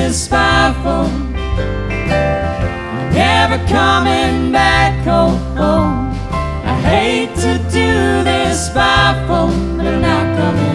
this by phone. I'm never coming back home. I hate to do this by phone, but I'm not coming